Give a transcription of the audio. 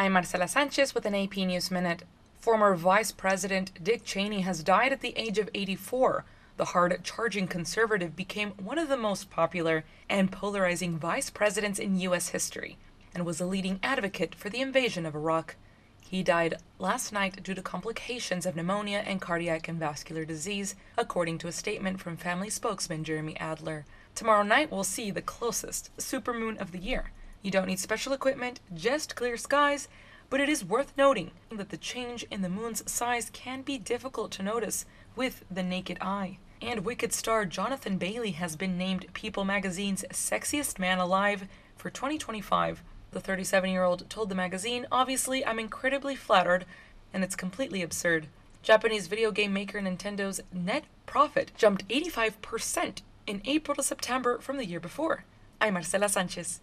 I'm Marcela Sanchez with an AP News Minute. Former Vice President Dick Cheney has died at the age of 84. The hard-charging conservative became one of the most popular and polarizing vice presidents in U.S. history and was a leading advocate for the invasion of Iraq. He died last night due to complications of pneumonia and cardiac and vascular disease, according to a statement from family spokesman Jeremy Adler. Tomorrow night we'll see the closest supermoon of the year. You don't need special equipment, just clear skies, but it is worth noting that the change in the moon's size can be difficult to notice with the naked eye. And Wicked star Jonathan Bailey has been named People magazine's Sexiest Man Alive for 2025. The 37-year-old told the magazine, "Obviously, I'm incredibly flattered, and it's completely absurd." Japanese video game maker Nintendo's net profit jumped 85% in April to September from the year before. I'm Marcela Sanchez.